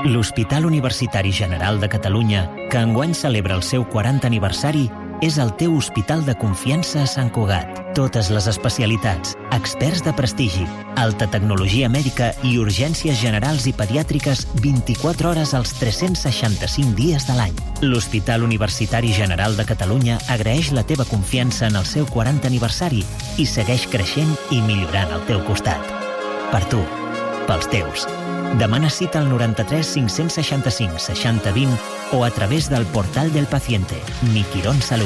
L'Hospital Universitari General de Catalunya, que enguany celebra el seu 40 aniversari, és el teu hospital de confiança a Sant Cugat. Totes les especialitats, experts de prestigi, alta tecnologia mèdica i urgències generals i pediàtriques 24 hores als 365 dies de l'any. L'Hospital Universitari General de Catalunya agraeix la teva confiança en el seu 40 aniversari i segueix creixent i millorant al teu costat. Per tu, pels teus. Demana cita al 93 565 60 20 o a través del portal del paciente. Mi Quirón Salud.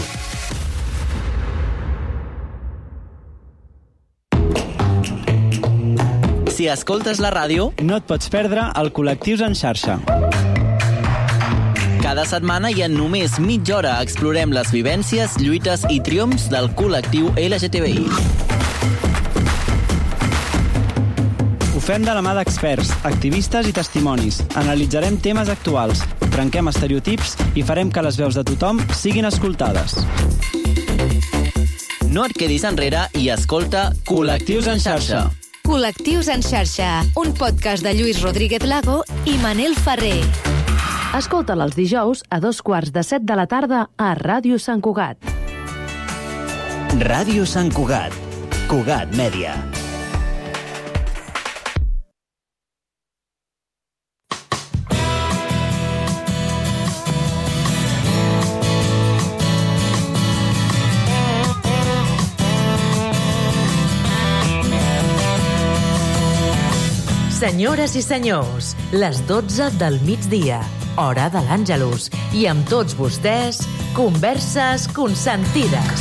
Si escoltes la ràdio, no et pots perdre el Col·lectius en xarxa. Cada setmana i en només mitja hora explorem les vivències, lluites i triomfs del col·lectiu LGTBI. Ho fem de la mà d'experts, activistes i testimonis. Analitzarem temes actuals, trenquem estereotips i farem que les veus de tothom siguin escoltades. No et quedis enrere i escolta Col·lectius en xarxa. Col·lectius en xarxa, un podcast de Lluís Rodríguez Lago i Manel Ferrer. Escolta'l els dijous a 6:45 de la tarda a Ràdio Sant Cugat. Ràdio Sant Cugat. Cugat Mèdia. Senyores i senyors, les 12 del migdia, hora de l'Àngelus. I amb tots vostès, Converses Consentides.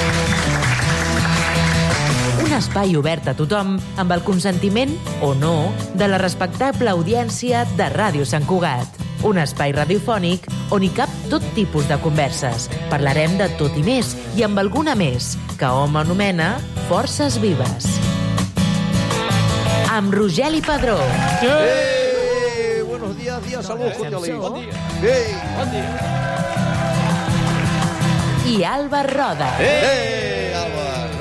Un espai obert a tothom amb el consentiment, o no, de la respectable audiència de Ràdio Sant Cugat. Un espai radiofònic on hi cap tot tipus de converses. Parlarem de tot i més, i amb alguna més, que hom anomena Forces Vives. Amb Rogeli Padró. Buenos días, salud, Joteli. Bon dia. Bon dia. I Alba Roda. Alba,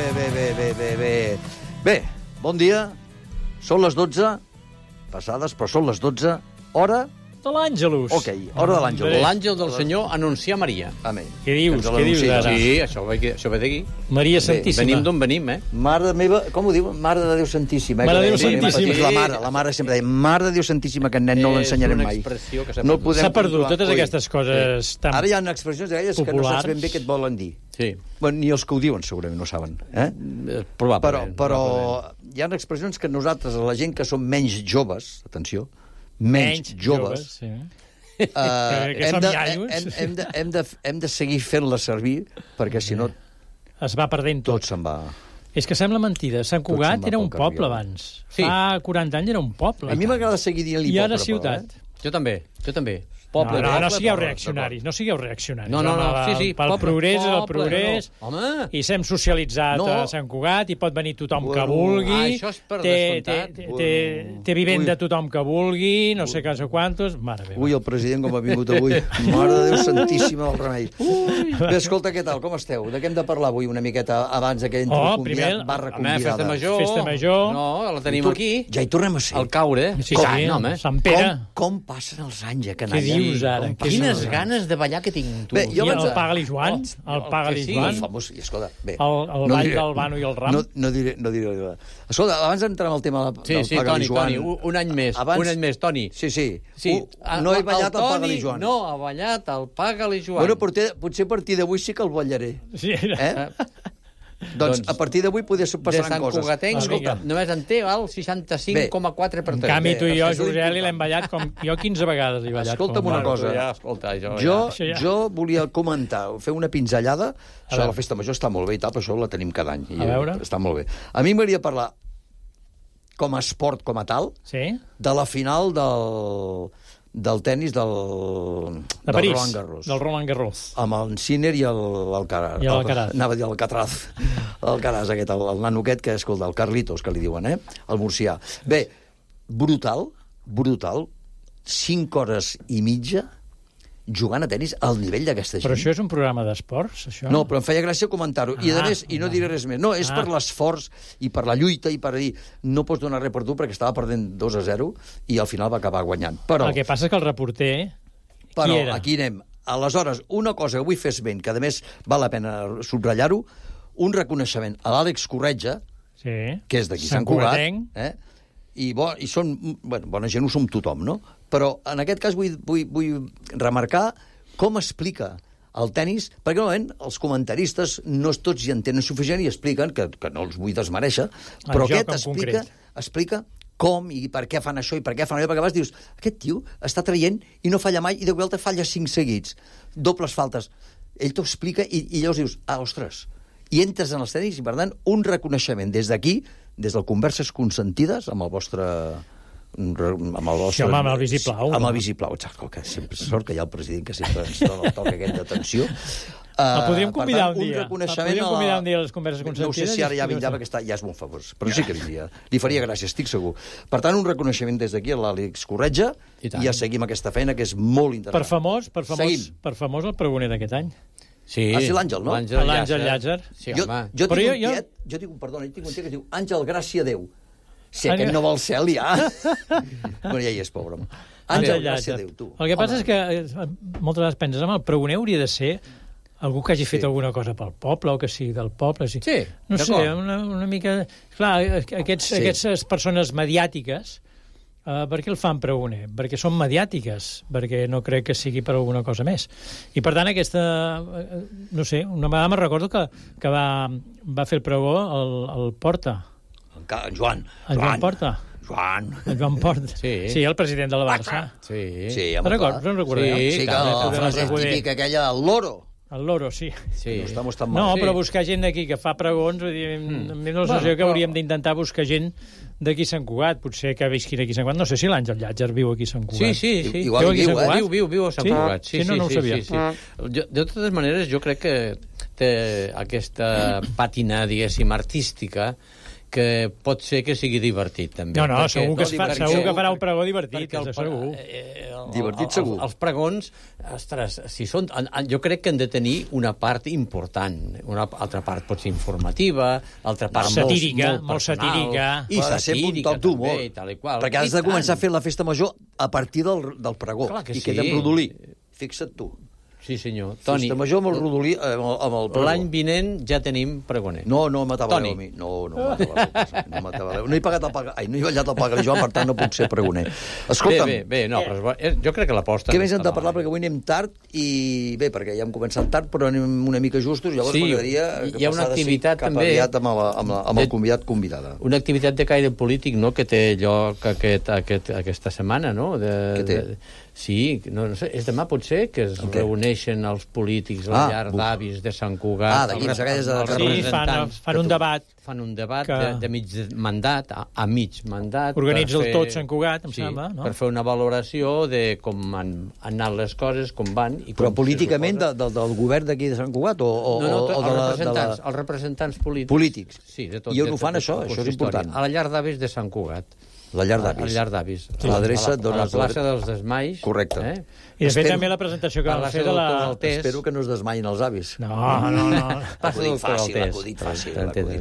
bé, bon dia. Són les 12 passades, però són les 12, hora de l'Àngelus. Ok, hora de l'Àngelus. L'àngel del Senyor anuncia Maria. Amén. Què dius ara? Sí, això ve d'aquí. Maria Santíssima. Venim d'on venim, Mare meva, com ho diu? Mare de Déu Santíssima. Mare de Déu Santíssima. La mare sempre deia, Mare de Déu Santíssima, que nen no l'ensenyarem mai. És una expressió que s'ha perdut. Totes aquestes coses tan Ara hi ha expressions d'aquelles que no saps ben bé què et volen dir. Sí. Bueno, ni els que ho diuen segurament no saben. Probablement. Però hi ha expressions que nosaltres, la gent que som menys joves, atenció, menys joves, sí. hem de seguir fent-la servir, perquè si no es va perdent tot se'n va. És que sembla mentida. Sant Cugat era un poble abans. Fa 40 anys era un poble. A mi m'agrada seguir dient-li poble. I ara ciutat. Jo també. Poble, no sigueu reaccionaris, no sigueu reaccionaris. No, sí. Pel progrés és el progrés. Home! I s'hem socialitzat a Sant Cugat i pot venir tothom que vulgui. Això és per descomptat. Té vivenda tothom que vulgui, no sé quantos. Mare meva. Ui, el president com ha vingut avui. Mare de Déu Santíssima del remei. Bé, escolta, què tal? Com esteu? De què hem de parlar avui una miqueta abans que entri convidat barra convidada? Festa Major. No, la tenim aquí. Ja hi tornem a ser. Al caure. Sí, Sant Pere. Com passen els anys a Canalla? Què dius ara? Quines ganes de ballar que tinc, tu. Bé, I el Paga-li Joan? El Paga-li Joan? El famós, i escolta, bé. El ball del Bano i el Ram? No diré. Escolta, abans d'entrar en el tema del Paga-li Joan... Toni, un any més, Toni. Sí. No he ballat el Paga-li Joan. No ha ballat el Paga-li Joan. Bueno, potser a partir d'avui sí que el ballaré. Sí. Doncs a partir d'avui passaran coses. De Sant Cugatenc només en té el 65,4%. En canvi, tu i jo, Jorgeli, l'hem ballat com... Jo 15 vegades he ballat. Escolta'm una cosa. Jo volia comentar, fer una pinzellada. Això de la Festa Major està molt bé i tal, però això la tenim cada any. A veure. Està molt bé. A mi m'agradaria parlar, com a esport, com a tal, de la final del tennis del Roland Garros. Del Roland Garros. Amb el Sinner i l'Alcaraz. Anava a dir l'Alcatraz. L'Alcaraz aquest, el nano aquest que, escolta, el Carlitos, que li diuen, el murcià. Bé, brutal, 5 hores i mitja, jugant a tenis al nivell d'aquesta gent. Però això és un programa d'esports, això? No, però em feia gràcia comentar-ho. I, a més, i no diré res més. No, és per l'esforç i per la lluita i per dir no pots donar res per tu perquè estava perdent 2-0 i al final va acabar guanyant. Però, el que passa és que el reporter... Però aquí anem. Aleshores, una cosa que vull fer esment, que a més val la pena subratllar-ho, un reconeixement a l'Àlex Corretja, que és d'aquí Sant Cugat, i són... Bueno, bona gent ho som tothom, no? Però en aquest cas vull remarcar com explica el tennis, perquè normalment els comentaristes no tots hi entenen suficient i expliquen, que no els vull desmereixer, però aquest explica com i per què fan això i per què fan allò, perquè a vegades dius, aquest tio està traient i no falla mai i de volta falla 5 seguits, dobles faltes. Ell t'ho explica i llavors dius, ostres, i entres en els tenis i, per tant, un reconeixement des d'aquí, des del Converses Consentides, amb el vostre... amb el visiplau. Amb el visiplau, exacte, que sempre sort que hi ha el president que sempre ens dona el toc aquest d'atenció. El podríem convidar un dia. El podríem convidar un dia a les Converses Consentides. No sé si ara ja vindrà perquè ja és molt famós, però sí que vindria. Li faria gràcia, estic segur. Per tant, un reconeixement des d'aquí a l'Àlex Corretja i ja seguim aquesta feina que és molt interessant. Per famós el pregoner d'aquest any. Sí, l'Àngel, no? L'Àngel Llàtzer. Jo tinc un tiet que diu Àngel Gràcia Déu. Si aquest no vol cel, ja... Bueno, ja hi és, pobre. Àngel Gràcia Déu, tu. El que passa és que moltes vegades penses, el pregoner hauria de ser algú que hagi fet alguna cosa pel poble, o que sigui del poble. Sí, no sé, una mica... Clar, aquestes persones mediàtiques, per què el fan pregoner? Perquè són mediàtiques, perquè no crec que sigui per alguna cosa més. I, per tant, aquesta... No sé, una vegada me'n recordo que va fer el pregó el Porta. En Joan. En Joan Porta. En Joan Porta. Sí, el president de la Barça. Sí, me'n recordeu? Sí, que la frase típica aquella, el loro. El loro, sí. No, però buscar gent d'aquí que fa pregons, vull dir, la sensació que hauríem d'intentar buscar gent d'aquí Sant Cugat, potser que visquin aquí a Sant Cugat. No sé si l'Àngel Llàtzer viu aquí a Sant Cugat. Sí. Igual viu a Sant Cugat. Sí, no ho sabia. De totes maneres, jo crec que té aquesta pàtina, diguéssim, artística, que pot ser que sigui divertit, també. No, segur que farà un pregó divertit, segur. Divertit, segur. Els pregons, ostres, jo crec que han de tenir una part important. Una altra part pot ser informativa, altra part molt satírica. I s'ha de ser un toc d'humor. Perquè has de començar a fer la festa major a partir del pregó. I queda en rodolí. Fixa't tu. Sí, senyor. Toni, festa major amb el rodolí, amb el pregó. L'any vinent ja tenim pregoner. No m'atabaleu a mi. No m'atabaleu. No he pagat el pagar. No he ballat el pagar jo, per tant no puc ser pregoner. Escolta'm. Bé, no, però jo crec que l'aposta... Què més hem de parlar? Perquè avui anem tard i... Bé, perquè ja hem començat tard, però anem una mica justos, llavors m'agradaria que hi ha una activitat també amb el convidat convidada. Una activitat de caire polític, no?, que té lloc aquesta setmana, no? Què té? Sí, no sé, és demà potser que es reuneixen els polítics a la llar d'avis de Sant Cugat. D'aquí, aquelles de representants. Fan un debat. Fan un debat de mig mandat, a mig mandat. Organitza el tot Sant Cugat, em sembla, no? Per fer una valoració de com han anat les coses, com van... Però políticament del govern d'aquí de Sant Cugat? No, els representants polítics. Sí, de tot. I on ho fan, això? Això és important. A la llar d'avis de Sant Cugat. La llar d'avis. La llar d'avis. L'adreça a la plaça dels Desmais. Correcte. I de fet també la presentació que van fer de la... Espero que no es desmaïn els avis. No. L'acudit fàcil.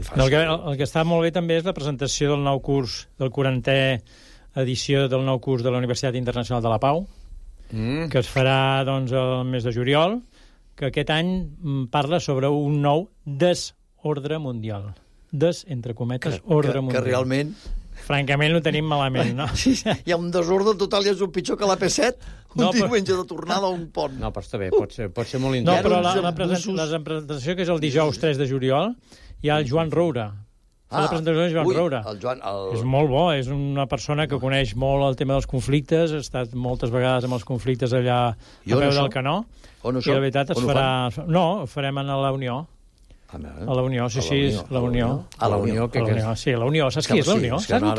El que està molt bé també és la presentació del nou curs, del 40è edició del nou curs de la Universitat Internacional de la Pau, que es farà doncs el mes de juliol, que aquest any parla sobre un nou desordre mundial. Entre cometes, ordre mundial. Que realment... Francament, ho tenim malament, no? Hi ha un desordre total i és un pitjor que l'AP7, diumenge de tornada a un pont. No, però està bé, pot ser molt intens. No, però la presentació, que és el dijous 3 de juliol, hi ha el Joan Roura. La presentació de Joan Roura. És molt bo, és una persona que coneix molt el tema dels conflictes, ha estat moltes vegades amb els conflictes allà a peu del canó, i la veritat es farà... No, ho farem a la Unió. A la Unió, la Unió. A la Unió, sí, la Unió. Saps qui és la Unió?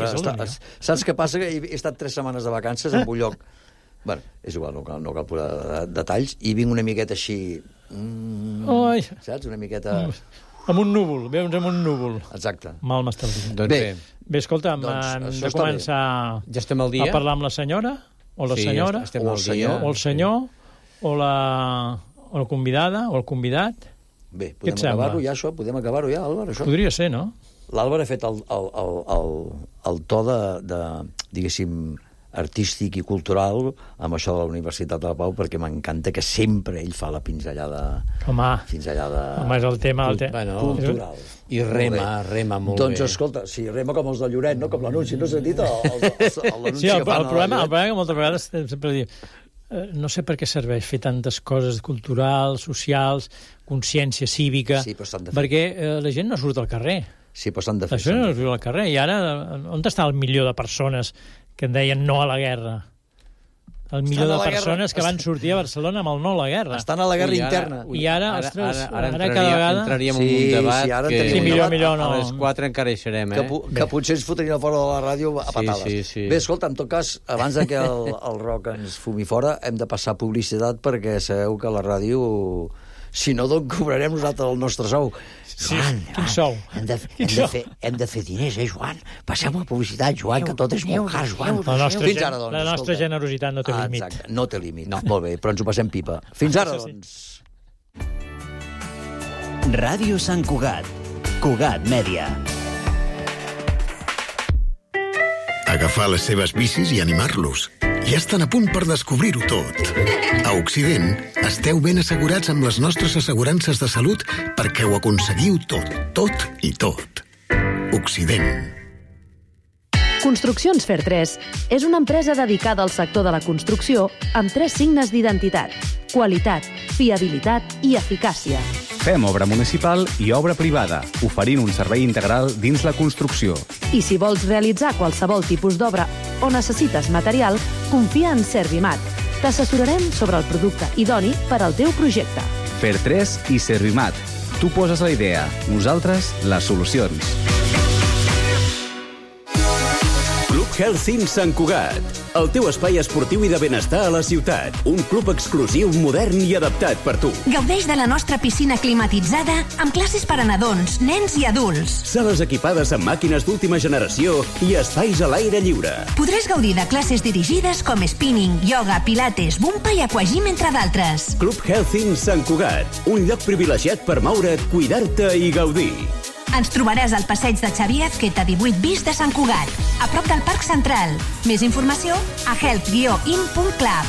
Saps què passa? Que he estat 3 setmanes de vacances en un lloc... Bueno, és igual, no cal posar detalls, i vinc una miqueta així... Saps? Una miqueta... Amb un núvol, veus, amb un núvol. Exacte. Mal m'estàs dient. Bé, escolta'm, hem de començar a parlar amb la senyora, o la senyora, o el senyor, o la convidada, o el convidat. Bé, podem acabar-ho ja, això? Podem acabar-ho ja, Àlvar, això? Podria ser, no? L'Àlvar ha fet el to de, diguéssim, artístic i cultural amb això de la Universitat de la Pau, perquè m'encanta que sempre ell fa la pinzellada... Home, pinzellada és el tema... cultural. I rema molt bé. Doncs escolta, sí, rema com els de Lloret, no? Com l'anunci, no s'ha dit? L'anunci sí, el problema que moltes vegades sempre diu no sé per què serveix fer tantes coses culturals, socials, consciència cívica, perquè la gent no surt al carrer. Sí, però s'han de fer. Això no surt al carrer. I ara, on està el milió de persones que en deien no a la guerra? El milió de persones que van sortir a Barcelona amb el no a la guerra. Estan a la guerra interna. I ara, ostres, ara cada vegada... Entraríem en un debat que... Sí, millor no. A les 4 encara hi serem, Que potser ens fotrien fora de la ràdio a patades. Sí. Bé, escolta, en tot cas, abans que el Roc ens fumi fora, hem de passar publicitat perquè sabeu que la ràdio... Si no, d'on cobrarem nosaltres el nostre sou? Joan, quin sou? Hem de fer diners, Joan? Passem a publicitat, Joan, que tot és molt car, Joan. La nostra generositat no té límit. Exacte, no té límit. Molt bé, però ens ho passem pipa. Fins ara, doncs. Ràdio Sant Cugat. Cugat Mèdia. Agafar les seves bicis i animar-los. Ja estan a punt per descobrir-ho tot. A Occident, esteu ben assegurats amb les nostres assegurances de salut perquè ho aconseguiu tot i tot. Occident. Construccions Fer3 és una empresa dedicada al sector de la construcció amb 3 signes d'identitat: qualitat, fiabilitat i eficàcia. Fem obra municipal i obra privada, oferint un servei integral dins la construcció. I si vols realitzar qualsevol tipus d'obra o necessites material, confia en Servimat. T'assessorarem sobre el producte idoni per al teu projecte. Fer3 i Servimat. Tu poses la idea, nosaltres les solucions. Club Health Sant Cugat, el teu espai esportiu i de benestar a la ciutat. Un club exclusiu, modern i adaptat per tu. Gaudeix de la nostra piscina climatitzada amb classes per a nadons, nens i adults. Sales equipades amb màquines d'última generació i espais a l'aire lliure. Podràs gaudir de classes dirigides com spinning, yoga, pilates, bumpa i aquagym, entre d'altres. Club Health Sant Cugat, un lloc privilegiat per moure't, cuidar-te i gaudir. Ens trobaràs al passeig de Xavier Azqueta 18 bis de Sant Cugat, a prop del Parc Central. Més informació a health-in.club.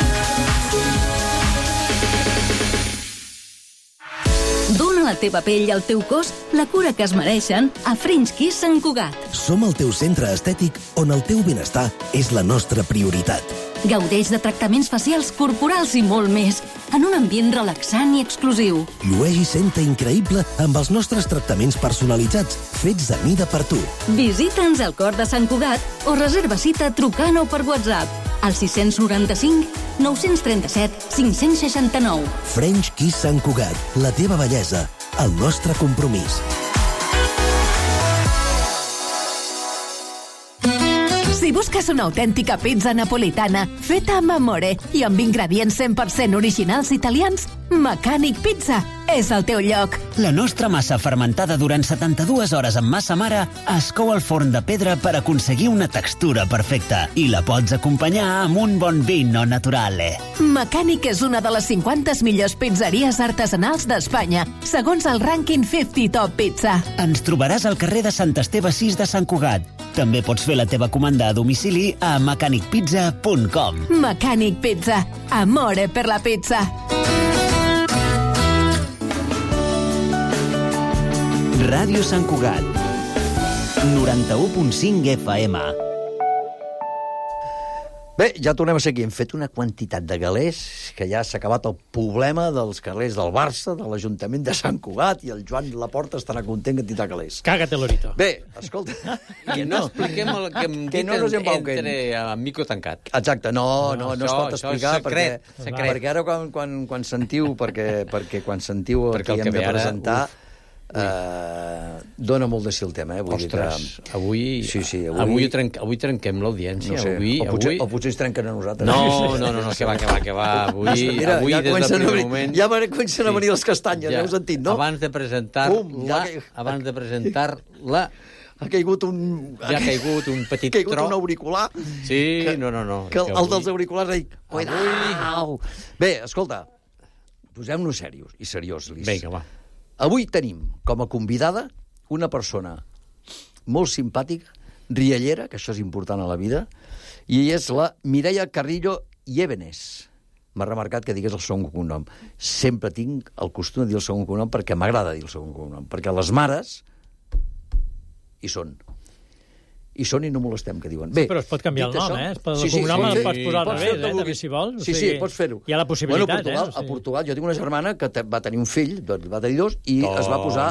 Dóna a la teva pell i al teu cos la cura que es mereixen a French Kiss Sant Cugat. Som el teu centre estètic on el teu benestar és la nostra prioritat. Gaudeix de tractaments facials, corporals i molt més, en un ambient relaxant i exclusiu. Llueix i senta increïble amb els nostres tractaments personalitzats, fets a mida per tu. Visita'ns al cor de Sant Cugat o reserva cita trucant o per WhatsApp al 695 937 569. French Kiss Sant Cugat, la teva bellesa, el nostre compromís. Si busques una autèntica pizza napolitana feta amb amore i amb ingredients 100% originals italians, Mecànic Pizza és el teu lloc. La nostra massa fermentada durant 72 hores amb massa mare es cou al forn de pedra per aconseguir una textura perfecta i la pots acompanyar amb un bon vino naturale. Mecànic és una de les 50 millors pizzeries artesanals d'Espanya, segons el rànquing 50 Top Pizza. Ens trobaràs al carrer de Sant Esteve 6 de Sant Cugat. També pots fer la teva comanda a domicili a mecanicpizza.com. Mecànic Pizza. Amore per la pizza. Ràdio Sant Cugat, 91.5 FM. Bé, ja tornem a ser aquí. Hem fet una quantitat de galers que ja s'ha acabat el problema dels calés del Barça, de l'Ajuntament de Sant Cugat, i el Joan Laporta estarà content que tindrà calés. Cágate, Lorito. Bé, escolta... I no expliquem el que hem dit entre micro tancat. Exacte, no es pot explicar perquè ara quan sentiu perquè quan sentiu el que hem de presentar... dona molt de si el tema, vull Ostres, avui trenquem l'audiència. No sé, o potser ens trenquen a nosaltres. No, que va. Avui, des del primer moment... Ja comencen a venir les castanyes, heu sentit, no? Abans de presentar-la... ha caigut un... Ja ha caigut un petit tro. Ha caigut un auricular. Sí, no. Que el dels auriculars ha dit... Cuidao! Bé, escolta, posem-nos seriós, Lis. Vinga, va. Avui tenim com a convidada una persona molt simpàtica, riallera, que això és important a la vida, i és la Mireia Carrillo Llévenes. M'ha remarcat que digués el segon cognom. Sempre tinc el costum de dir el segon cognom perquè m'agrada dir el segon cognom, perquè les mares hi són. I són i no molestem, que diuen. Bé, però es pot canviar el nom, això, el cognom el pots posar al revés, també, si vols. Sí, pots fer-ho. Hi ha la possibilitat, a Portugal, jo tinc una germana que va tenir un fill, va tenir dos, i es va posar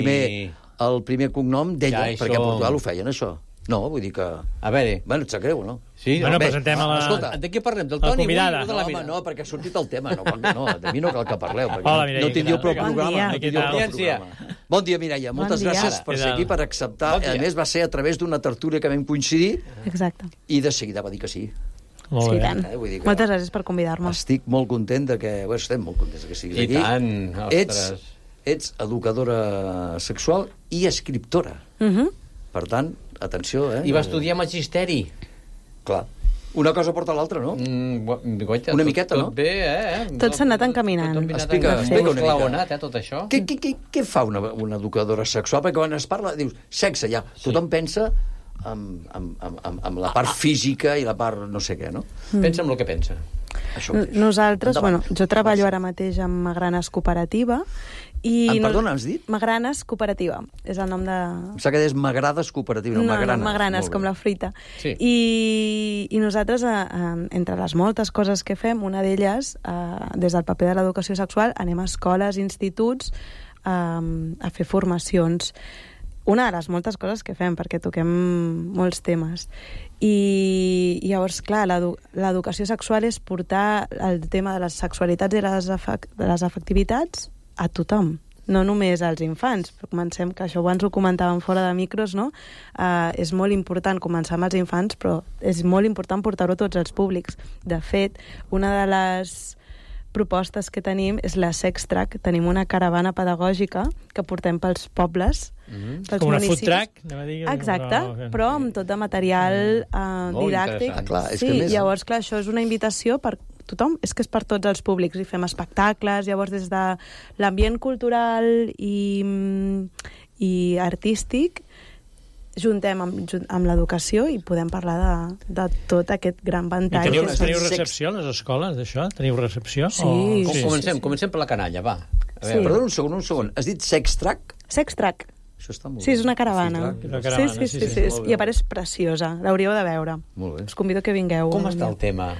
el primer cognom d'ella, perquè a Portugal ho feien, això. No, vull dir que... A veure... Bueno, et sap greu, no? Sí, bueno, presentem a la... Escolta, de què parlem? Del Toni? No, perquè ha sortit el tema. No, de mi no cal que parleu, perquè no tindríeu prou programa. Bon dia, Mireia. Moltes gràcies per ser aquí, per acceptar. A més, va ser a través d'una tertúlia que vam coincidir. Exacte. I de seguida va dir que sí. Sí, tant. Moltes gràcies per convidar-me. Estic molt content de que... Bueno, estem molt contents que siguis aquí. I tant, ostres. Ets educadora sexual i escriptora. Per tant, atenció, I va estudiar magisteri. Clar. Una cosa porta l'altra, no? Una miqueta, no? Tot bé, Tot s'ha anat encaminant. Explica una mica. Tot això. Què fa una educadora sexual? Perquè quan es parla, dius, sexe, ja. Tothom pensa amb la part física i la part no sé què, no? Pensa en el que pensa. Nosaltres, jo treballo ara mateix amb Magranes Cooperativa i... Perdona, has dit? Magranes Cooperativa, és el nom de... Em sap que és Magrades Cooperativa, no Magranes. No, Magranes, com la fruita. Sí. I nosaltres, entre les moltes coses que fem, una d'elles, des del paper de l'educació sexual, anem a escoles, instituts, a fer formacions. Una de les moltes coses que fem, perquè toquem molts temes. I llavors, clar, l'educació sexual és portar el tema de les sexualitats i de les afectivitats a tothom, no només als infants. Comencem, que això abans ho comentàvem fora de micros, no? És molt important començar amb els infants, però és molt important portar-ho a tots els públics. De fet, una de les propostes que tenim és la Sex Track. Tenim una caravana pedagògica que portem pels pobles, pels com una municipis. food track? Exacte, però amb tot de material didàctic. Sí, llavors, clar, això és una invitació per tothom, és que és per tots els públics, i fem espectacles, llavors des de l'ambient cultural i artístic juntem amb l'educació i podem parlar de tot aquest gran ventall. Teniu recepció a les escoles, d'això? Teniu recepció? Sí. Comencem per la canalla, va. Perdona un segon. Has dit Sex Track? Sex Track. Això està molt bé. Sí, és una caravana. Sí. I a part és preciosa. L'hauríeu de veure. Molt bé. Us convido que vingueu. Com està el tema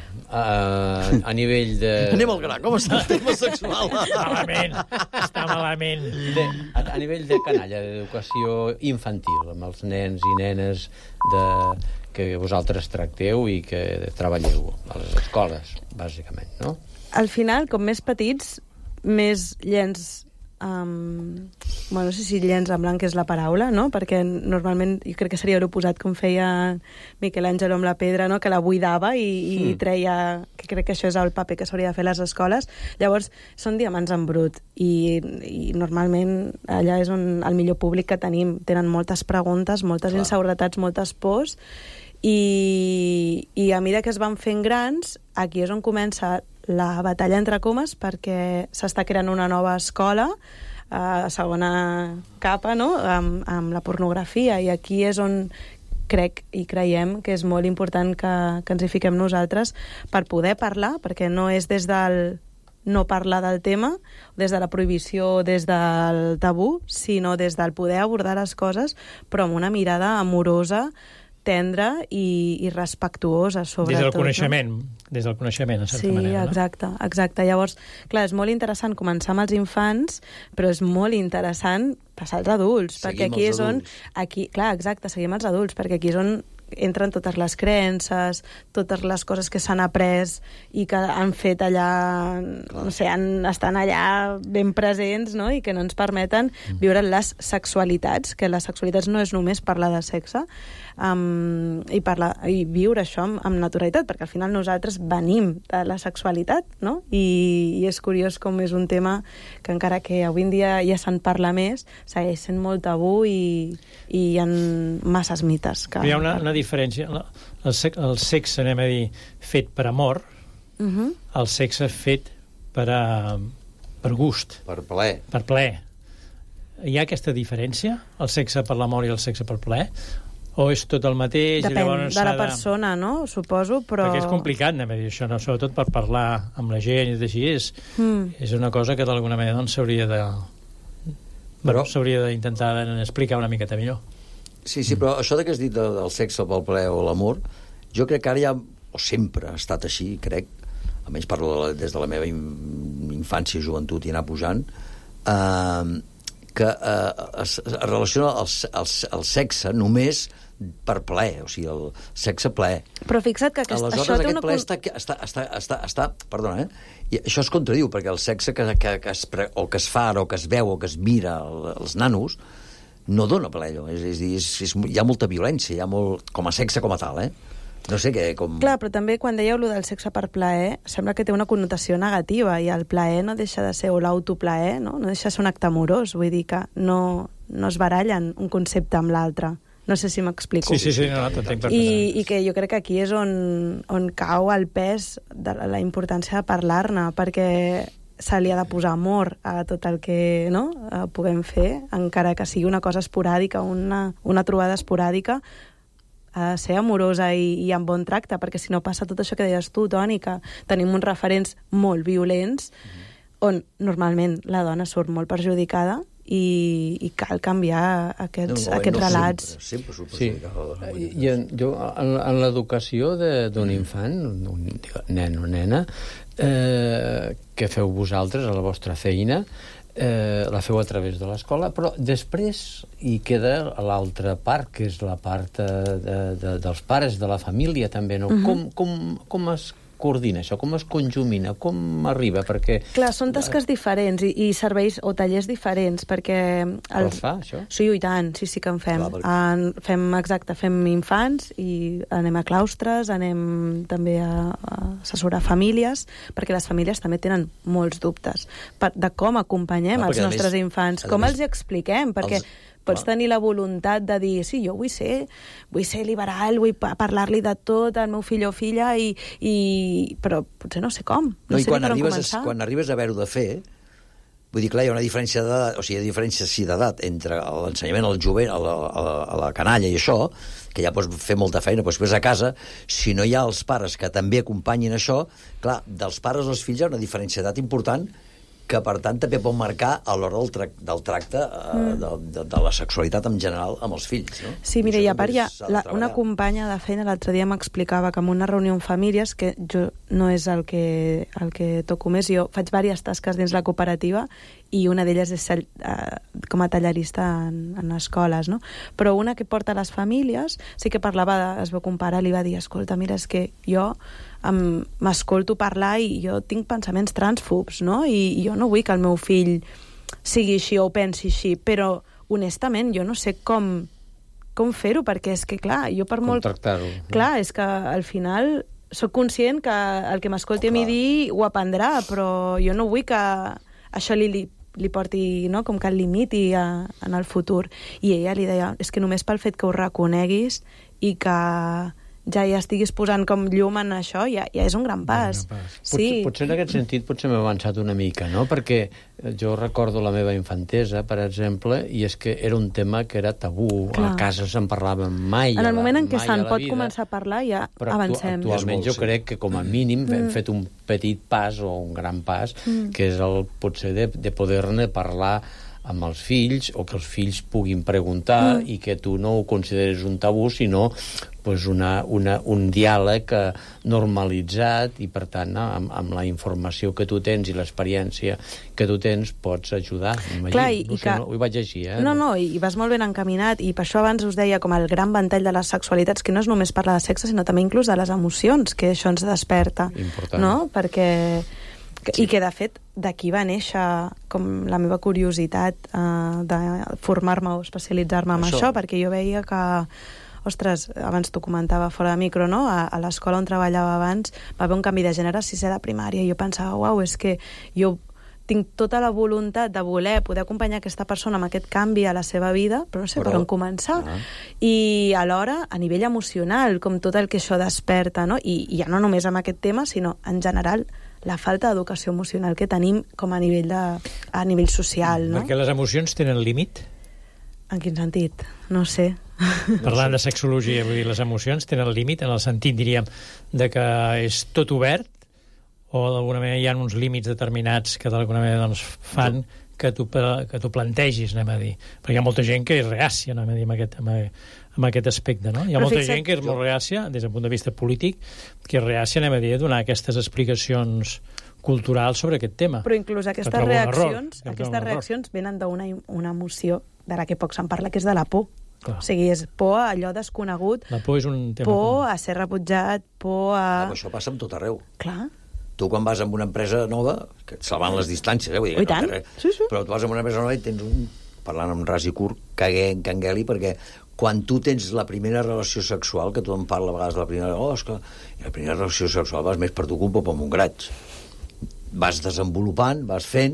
a nivell de... Anem al gra. Com està el tema sexual? Malament. Està malament. A nivell de canalla, d'educació infantil, amb els nens i nenes que vosaltres tracteu i que treballeu a les escoles, bàsicament, no? Al final, com més petits, més llenç... no sé si llenç en blanc és la paraula, no? Perquè normalment jo crec que seria l'oposat, com feia Miquel Àngelo amb la pedra, no? Que la buidava i treia, que crec que això és el paper que s'hauria de fer a les escoles. Llavors són diamants en brut i normalment allà és on el millor públic que tenim. Tenen moltes preguntes, moltes inseguretats, moltes pors, i a mesura que es van fent grans, aquí és on comença la batalla entre comes, perquè s'està creant una nova escola, segona capa, no?, amb la pornografia, i aquí és on crec i creiem que és molt important que ens hi fiquem nosaltres per poder parlar, perquè no és des del no parlar del tema, des de la prohibició, des del tabú, sinó des del poder abordar les coses, però amb una mirada amorosa, tendra i respectuosa, sobretot. Des del coneixement, des del coneixement, en certa manera. Sí, exacte. Llavors, clar, és molt interessant començar amb els infants, però és molt interessant passar als adults, perquè aquí és on... Clar, exacte, seguim els adults, perquè aquí és on entren totes les creences, totes les coses que s'han après i que han fet allà, no sé, estan allà ben presents, no? I que no ens permeten viure les sexualitats, que les sexualitats no és només parlar de sexe, i viure això amb naturalitat, perquè al final nosaltres venim de la sexualitat, no? I és curiós com és un tema que encara que avui en dia ja se'n parla més, segueix sent molt tabú i hi ha masses mites. Hi ha una diferència. El sexe, anem a dir, fet per amor, el sexe fet per gust. Per plaer. Per plaer. Hi ha aquesta diferència? El sexe per l'amor i el sexe per plaer? O és tot el mateix? Depèn de la persona, no? Suposo, però... Perquè és complicat, anem a dir això, no? Sobretot per parlar amb la gent i així. És una cosa que d'alguna manera s'hauria de... Però s'hauria d'intentar explicar una miqueta millor. Sí, però això que has dit del sexe pel plaer o l'amor, jo crec que ara ja, o sempre ha estat així, crec, almenys parlo des de la meva infància i joventut i anar pujant, que es relaciona el sexe només per plaer, o sigui, el sexe plaer. Però fixa't que aleshores aquest plaer està perdona, i això es contradiu, perquè el sexe que es fa o que es veu o que es mira als nanos no dona plaer, hi ha molta violència, hi ha molt, com a sexe com a tal, no sé què... Clar, però també quan dèieu allò del sexe per plaer, sembla que té una connotació negativa, i el plaer no deixa de ser, o l'autoplaer, no deixa de ser un acte amorós, vull dir que no es barallen un concepte amb l'altre. No sé si m'explico. Sí, no, t'entenc perfectament. I que jo crec que aquí és on cau el pes de la importància de parlar-ne, perquè se li ha de posar amor a tot el que puguem fer, encara que sigui una cosa esporàdica, una trobada esporàdica, ha de ser amorosa i amb bon tracte, perquè si no passa tot això que deies tu, Toni, que tenim uns referents molt violents on normalment la dona surt molt perjudicada i cal canviar aquests relats. Sempre surt perjudicada. Jo, en l'educació d'un infant, un nen o nena, que feu vosaltres a la vostra feina, la feu a través de l'escola, però després hi queda l'altra part, que és la part dels pares, de la família també, no? Com es coordina això? Com es conjumina? Com arriba? Perquè... Clar, són tasques diferents i serveis o tallers diferents, perquè... Els fa, això? Sí, i tant, sí que en fem. Fem infants i anem a claustres, anem també a assessorar famílies, perquè les famílies també tenen molts dubtes de com acompanyem els nostres infants, com els hi expliquem, perquè... Pots tenir la voluntat de dir, sí, jo vull ser liberal, vull parlar-li de tot al meu fill o filla, però potser no sé com. I quan arribes a haver-ho de fer, vull dir, clar, hi ha una diferència d'edat, o sigui, hi ha diferència d'edat entre l'ensenyament al jovent, a la canalla i això, que ja pots fer molta feina, però després a casa, si no hi ha els pares que també acompanyin això, clar, dels pares als fills hi ha una diferència d'edat important, que per tant també pot marcar a l'hora del tracte de la sexualitat en general amb els fills, no? Sí, mira, i a part una companya de feina l'altre dia m'explicava que en una reunió amb famílies, que jo no és el que toco més, jo faig diverses tasques dins la cooperativa i una d'elles és com a tallerista en escoles, no? Però una que porta a les famílies sí que parlava, es veu que un pare li va dir, escolta, mira, és que jo m'escolto parlar i jo tinc pensaments transfobs, no? I jo no vull que el meu fill sigui així o pensi així, però honestament jo no sé com fer-ho, perquè és que clar, jo per molt... Com tractar-ho. Clar, és que al final sóc conscient que el que m'escolti a mi dir ho aprendrà, però jo no vull que això li porti, no?, com que el limiti en el futur. I ella li deia, és que només pel fet que ho reconeguis i que ja estiguis posant com llum en això, ja és un gran pas. Sí. Potser en aquest sentit m'he avançat una mica, no? Perquè jo recordo la meva infantesa, per exemple, i és que era un tema que era tabú. Clar. A casa se'n parlava mai. En el moment en què se'n pot començar a parlar ja avancem. Però actualment jo crec que com a mínim hem fet un petit pas o un gran pas, que és el potser de poder-ne parlar amb els fills, o que els fills puguin preguntar i que tu no ho consideres un tabú, sinó pues, un diàleg normalitzat, i per tant amb la informació que tu tens i l'experiència que tu tens pots ajudar. Clar, ho vaig així, No, i vas molt ben encaminat, i per això abans us deia com el gran ventall de les sexualitats, que no és només parlar de sexe, sinó també inclús de les emocions, que això ens desperta. Important. No? Perquè... I que, de fet, d'aquí va néixer com la meva curiositat de formar-me o especialitzar-me en això, perquè jo veia que, ostres, abans t'ho comentava fora de micro, no? A l'escola on treballava abans va haver un canvi de gènere a 6è de primària, i jo pensava, uau, és que jo tinc tota la voluntat de voler poder acompanyar aquesta persona amb aquest canvi a la seva vida, però no sé per on començar. I alhora, a nivell emocional, com tot el que això desperta, no? I ja no només amb aquest tema, sinó en general la falta d'educació emocional que tenim com a nivell social, no? Perquè les emocions tenen límit? En quin sentit? No sé. Parlant de sexologia, vull dir, les emocions tenen límit en el sentit, diríem, de que és tot obert, o d'alguna manera hi ha uns límits determinats que d'alguna manera doncs, fan que tu plantegis, anem a dir. Perquè hi ha molta gent que és reàcia, anem a dir, amb aquest aspecte, no? Hi ha molta gent que és molt reàcia, des del punt de vista polític, que és reàcia, anem a dir, a donar aquestes explicacions culturals sobre aquest tema. Però inclús aquestes reaccions venen d'una emoció de la que poc se'n parla, que és de la por. Clar. O sigui, és por a allò desconegut, la por és un tema por a ser rebutjat, por a... Això passa amb tot arreu. Clar. Tu, quan vas amb una empresa nova, que et salvant les distàncies, vull dir, tant. Sí. Però tu vas amb una empresa nova i tens parlant amb ras i curt, cangueli, perquè quan tu tens la primera relació sexual, que tothom parla a vegades de la primera... és que la primera relació sexual vas més per tu culpa o per mon graig. Vas desenvolupant, vas fent,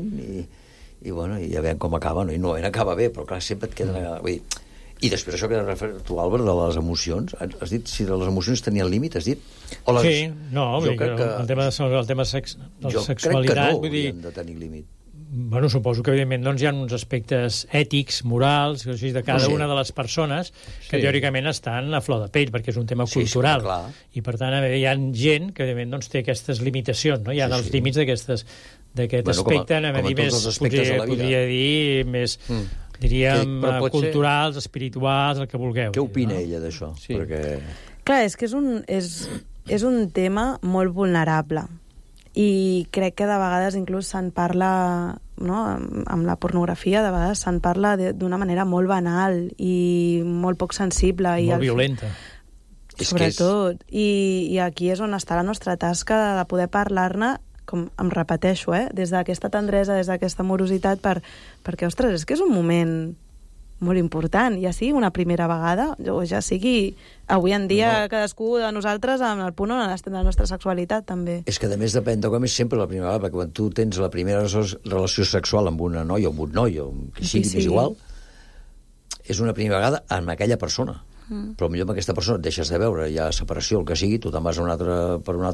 i bueno, i ja veiem com acaba, no? I no acaba bé, però clar, sempre et queda... Vull dir, i després això que referes tu, Àlvar, de les emocions, has dit si les emocions tenien límit, has dit? Sí, no, el tema de sexualitat... Jo crec que no haurien de tenir límit. Bueno, suposo que, evidentment, doncs, hi ha uns aspectes ètics, morals, així, de cada una de les persones que, teòricament, estan a flor de pell, perquè és un tema cultural. I, per tant, hi ha gent que, evidentment, doncs, té aquestes limitacions, no? Hi ha els límits d'aquest aspecte, podria dir, més... diríem, culturals, espirituals, el que vulgueu. Què opina ella d'això? Perquè... Clar, és que és un tema molt vulnerable, i crec que de vegades inclús se'n parla, no? Amb la pornografia, de vegades se'n parla d'una manera molt banal i molt poc sensible. Molt violenta. Sobretot. I aquí és on està la nostra tasca de poder parlar-ne, com em repeteixo, des d'aquesta tendresa, des d'aquesta amorositat, perquè, ostres, és que és un moment molt important, ja sigui una primera vegada, o ja sigui avui en dia cadascú de nosaltres amb el punt on estem de la nostra sexualitat, també. És que, a més, depèn de com és sempre la primera vegada, perquè quan tu tens la primera relació sexual amb una noia o amb un noi, o qui sigui, és igual, és una primera vegada amb aquella persona. Però millor amb aquesta persona et deixes de veure, hi ha separació, el que sigui, tu te'n vas per un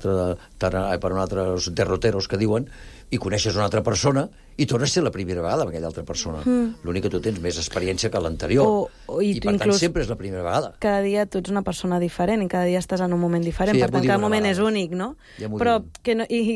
altre derroteros que diuen, i coneixes una altra persona i tornes a ser la primera vegada amb aquella altra persona. L'únic que tu tens més experiència que l'anterior, i per tant sempre és la primera vegada. Cada dia tu ets una persona diferent i cada dia estàs en un moment diferent, per tant cada moment és únic, no? Però que no, i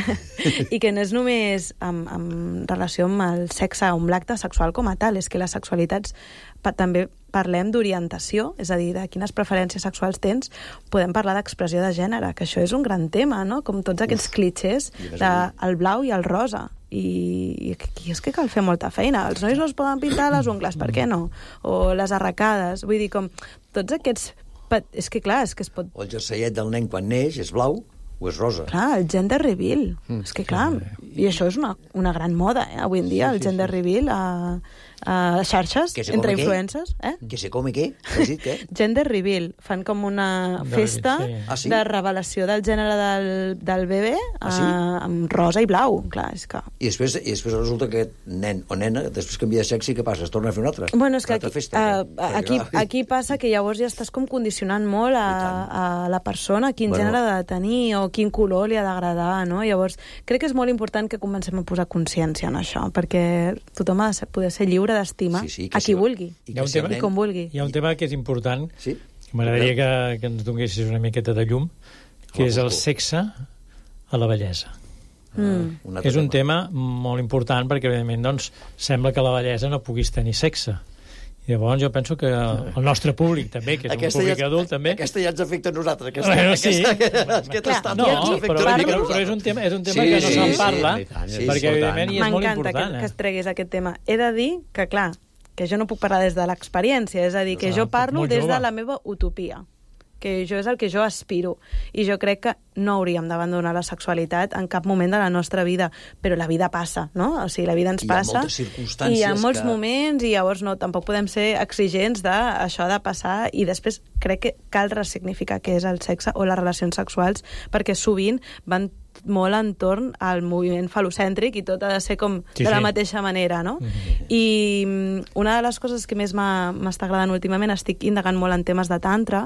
que no és només en relació amb el sexe o amb l'acte sexual com a tal, és que les sexualitats també parlem d'orientació, és a dir, de quines preferències sexuals tens, podem parlar d'expressió de gènere, que això és un gran tema, no? Com tots aquests clitxers del blau i el rosa. I és que cal fer molta feina. Els nois no es poden pintar les ungles, per què no? O les arracades. Vull dir, com tots aquests... És que clar, és que es pot... O el jerseillet del nen quan neix és blau o és rosa. Clar, el gender reveal. És que clar, i això és una gran moda, avui en dia, el gender reveal a xarxes, entre influencers. Que se come què? Has dit què? Gender reveal. Fan com una festa de revelació del gènere del bebè amb rosa i blau. Clar, és que... I després resulta que aquest nen o nena, després canvia de sexe, i què passa? Es torna a fer una altra? Bueno, és que aquí passa que llavors ja estàs com condicionant molt a la persona quin gènere ha de tenir o quin color li ha d'agradar, no? Llavors, crec que és molt important que comencem a posar consciència en això, perquè tothom ha de poder ser lliure d'estimar a qui vulgui i com vulgui. Hi ha un tema que és important, que m'agradaria que ens donessis una miqueta de llum, que és el sexe a la bellesa. És un tema molt important perquè, evidentment, doncs, sembla que a la vellesa no puguis tenir sexe. I llavors jo penso que el nostre públic també, que és un públic adult també... Aquesta ja ens afecta a nosaltres, aquest estat però és un tema que no se'n parla, perquè evidentment és molt important. M'encanta que es treguis aquest tema. He de dir que, clar, que jo no puc parlar des de l'experiència, és a dir, que jo parlo des de la meva utopia, que això és el que jo aspiro. I jo crec que no hauríem d'abandonar la sexualitat en cap moment de la nostra vida, però la vida passa, no? O sigui, la vida ens passa. Hi ha moltes circumstàncies i hi ha molts moments, i llavors no, tampoc podem ser exigents d'això de passar, i després crec que cal ressignificar què és el sexe o les relacions sexuals, perquè sovint van molt entorn al moviment falocèntric i tot ha de ser com de la mateixa manera, no? I una de les coses que més m'està agradant últimament, estic indagant molt en temes de tantra,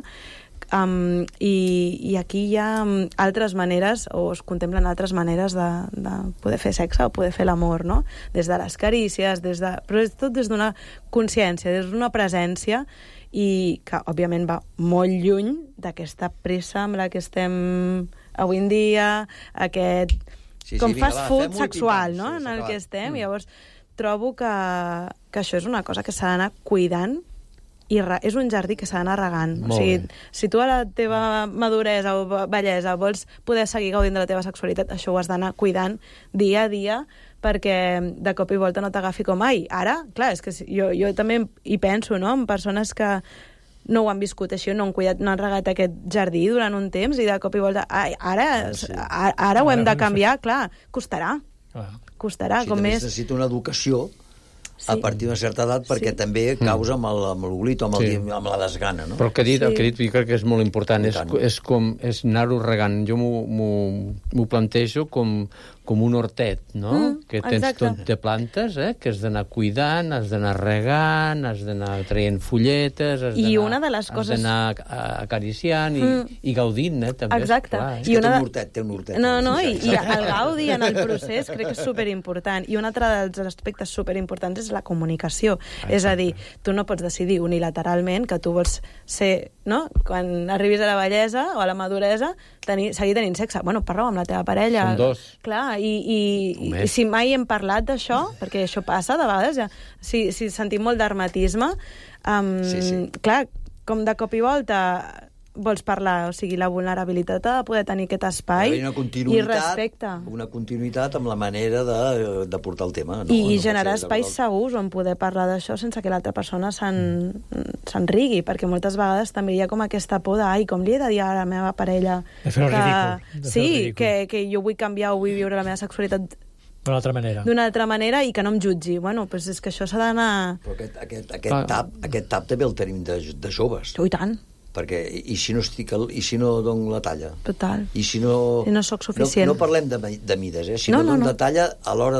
i aquí hi ha altres maneres, o es contemplen altres maneres de poder fer sexe o poder fer l'amor, no? Des de les carícies, però és tot des d'una consciència, des d'una presència, i que, òbviament, va molt lluny d'aquesta pressa amb la que estem avui en dia, aquest com fast food sexual, no?, en el que estem. Llavors, trobo que això és una cosa que s'ha d'anar cuidant, i és un jardí que s'ha d'anar regant. O sigui, si tu a la teva maduresa o vellesa vols poder seguir gaudint de la teva sexualitat, això ho has d'anar cuidant dia a dia, perquè de cop i volta no t'agafi com, ai, ara, clar, és que jo també hi penso, no?, en persones que no ho han viscut així, no han cuidat, no han regat aquest jardí durant un temps, i de cop i volta, ai, ara ho hem de canviar, clar, costarà. Costarà, com més... Necessita una educació a partir d'una certa edat, perquè també causa amb l'oblit o amb la desgana, no? Però el que he dit jo crec que és molt important, és anar-ho regant. Jo m'ho plantejo com un hortet, no? Que tens tot de plantes, que has d'anar cuidant, has d'anar regant, has d'anar traient folletes, has d'anar acariciant i gaudint, també. Exacte. Té un hortet. No, i el gaudi en el procés crec que és superimportant. I un altre dels aspectes superimportants és la comunicació. És a dir, tu no pots decidir unilateralment que tu vols ser, no?, quan arribis a la vellesa o a la maduresa, seguir tenint sexe. Bueno, parla amb la teva parella. Són dos. Clar, i si mai hem parlat d'això, perquè això passa de vegades, si sentim molt d'hermetisme, clar, com de cop i volta vols parlar, o sigui, la vulnerabilitat ha de poder tenir aquest espai i respecte. Una continuïtat amb la manera de portar el tema. I generar espais segurs on poder parlar d'això sense que l'altra persona s'enrigui, perquè moltes vegades també hi ha com aquesta por de, ai, com li he de dir a la meva parella que jo vull canviar o vull viure la meva sexualitat d'una altra manera i que no em jutgi. Bueno, doncs és que això s'ha d'anar... Però aquest tap també el tenim de joves. I tant. Perquè, i si no dono la talla? Total. I si no soc suficient. No parlem de mides, si no dono la talla a l'hora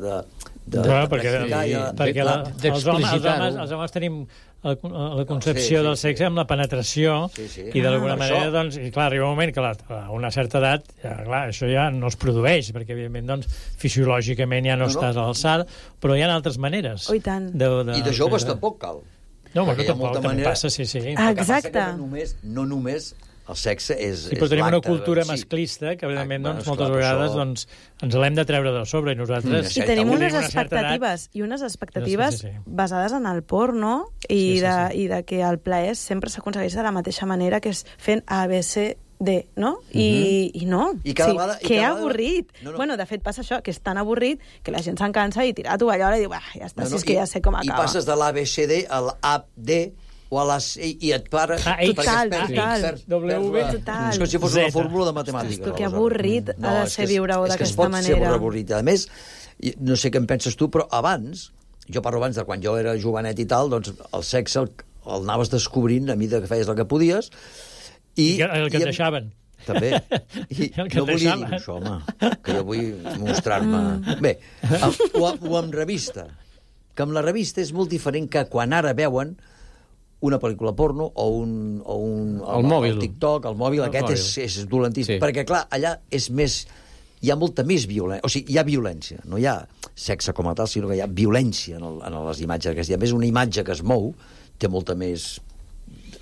perquè els homes tenim la concepció del sexe amb la penetració i d'alguna manera, doncs, i clar, arriba un moment que a una certa edat, clar, això ja no es produeix, perquè evidentment, doncs, fisiològicament ja no estàs a l'alçada, però hi ha altres maneres. I tant. I de joves tampoc cal. No, però tampoc, també passa, sí. Exacte. No només el sexe és... Sí, però tenim una cultura masclista que, evidentment, moltes vegades ens l'hem de treure de sobre i nosaltres... I tenim unes expectatives basades en el porno i de que el plaer sempre s'aconsegueix de la mateixa manera, que és fent ABC, no? I no. Que avorrit. Bueno, de fet, passa això, que és tan avorrit que la gent se'n cansa i tira la tovallola i diu, ja està, si és que ja sé com acaba. I passes de l'ABCD a l'AD o a les... i et pares... Total. És com si fos una fórmula de matemàtiques. Que avorrit ha de ser viure-ho d'aquesta manera. És que es pot ser avorrit. A més, no sé què en penses tu, però abans, jo parlo abans de quan jo era jovenet i tal, doncs el sexe el anaves descobrint a mesura que feies el que podies. I el que et deixaven. També. I no volia dir això, home, que jo vull mostrar-me... Bé, o amb revista. Que amb la revista és molt diferent que quan ara veuen una pel·lícula porno o el mòbil. El TikTok, el mòbil, aquest és dolentíssim. Perquè, clar, allà és més... Hi ha molta més violència. O sigui, hi ha violència. No hi ha sexe com a tal, sinó que hi ha violència en les imatges. A més, una imatge que es mou té molta més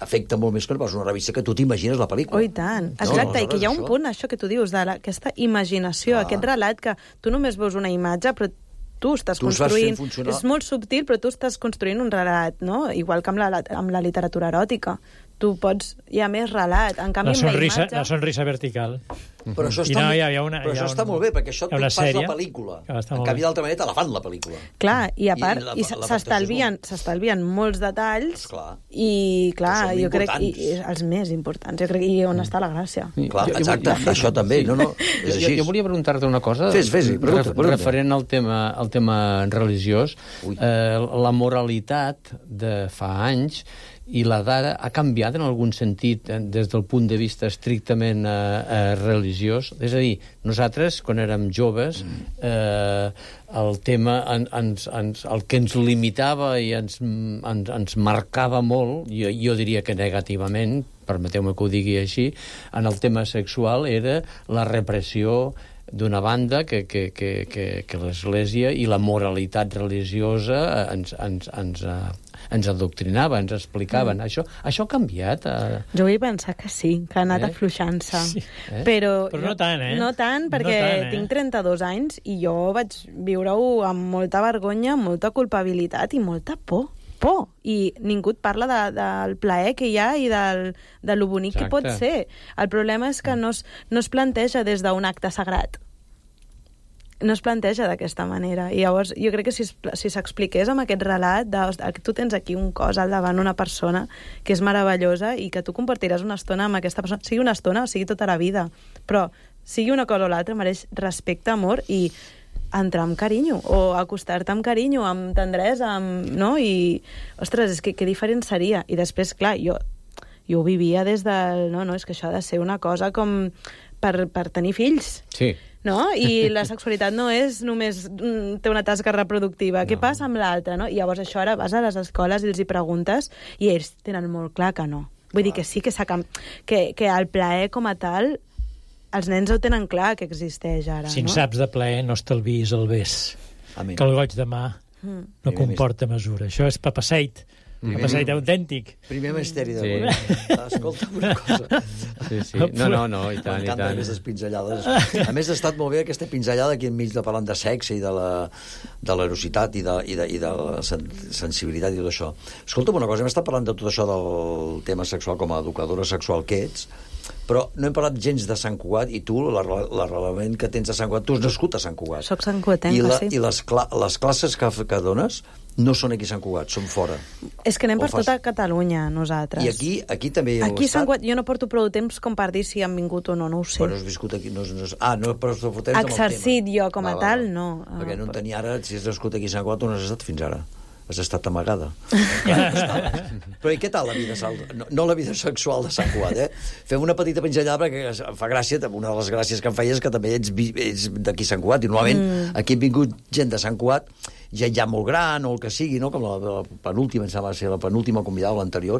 afecta molt més que no pas una revista que tu t'imagines la pel·lícula. Oh, i tant. Exacte, i que hi ha un punt, això que tu dius, d'aquesta imaginació, aquest relat que tu només veus una imatge, però tu estàs construint... És molt subtil, però tu estàs construint un relat, no? Igual que amb la literatura eròtica. Tu pots... Hi ha més relat. En canvi, amb la imatge... La sonrisa vertical. Però això està molt bé, perquè això tu fas la pel·lícula. En canvi, d'altra manera, te la fan la pel·lícula. Clar, i a part, s'estalvien molts detalls i, clar, jo crec que els més importants, jo crec que on està la gràcia. Clar, exacte, això també. Jo volia preguntar-te una cosa referent al tema religiós. La moralitat de fa anys i la d'ara ha canviat en algun sentit des del punt de vista estrictament religiós? És a dir, nosaltres, quan érem joves, el tema, el que ens limitava i ens marcava molt, jo diria que negativament, permeteu-me que ho digui així, en el tema sexual era la repressió d'una banda que l'Església i la moralitat religiosa ens adoctrinava, ens explicaven. Això ha canviat? Jo vull pensar que sí, que ha anat afluixant-se. Sí. Però no tant, No tant, perquè tinc 32 anys i jo vaig viure-ho amb molta vergonya, molta culpabilitat i molta por. I ningú et parla del plaer que hi ha i de lo bonic que pot ser. El problema és que no es planteja des d'un acte sagrat. No es planteja d'aquesta manera. I llavors jo crec que si s'expliqués amb aquest relat que tu tens aquí un cos al davant, una persona que és meravellosa i que tu compartiràs una estona amb aquesta persona, sigui una estona o sigui tota la vida, però sigui una cosa o l'altra, mereix respecte, amor i entrar amb carinyo, o acostar-te amb carinyo, amb tendresa, no? I, ostres, és que diferent seria. I després, clar, jo ho vivia des del... No, és que això ha de ser una cosa com per tenir fills. Sí. No? I la sexualitat no és només té una tasca reproductiva. Què passa amb l'altra, no? I llavors això ara vas a les escoles i els hi preguntes i ells tenen molt clar que no. Vull dir que sí que el plaer com a tal els nens ho tenen clar que existeix ara. Si en saps de plaer, no estalviïs el bes. Que el goig de mà no comporta mesura. Això és papaseit. Papaseit autèntic. Primer misteri de escolta'm una cosa. Sí. No, i tant. M'encanta a més les pinzellades. A més, ha estat molt bé aquesta pinzellada aquí enmig de parlant de sexe i de l'erositat i de la sensibilitat i tot això. Escolta'm una cosa, hem estat parlant de tot això del tema sexual com a educadora sexual que ets, però no hem parlat gens de Sant Cugat i tu, l'arrelament que tens a Sant Cugat, tu has nascut a Sant Cugat. Soc santcugatenca, sí. I les classes que dones no són aquí a Sant Cugat, són fora. És que anem per tota Catalunya, nosaltres. I aquí també heu aquí estat? Sant Cugat, jo no porto prou temps com per dir si han vingut o no ho sé. Però has viscut aquí... però fotem exercit jo com a tal, no. Perquè no en tenia ara, si has nascut aquí a Sant Cugat, on has estat fins ara? Has estat amagada. Però i què tal la vida no la vida sexual de Sant Cugat, Fem una petita pinzellada perquè fa gràcia, una de les gràcies que em feies és que també ets d'aquí Sant Cugat, i normalment aquí ha vingut gent de Sant Cugat ja molt gran o el que sigui, no? Com la penúltima, em sembla ser la penúltima convidada, l'anterior,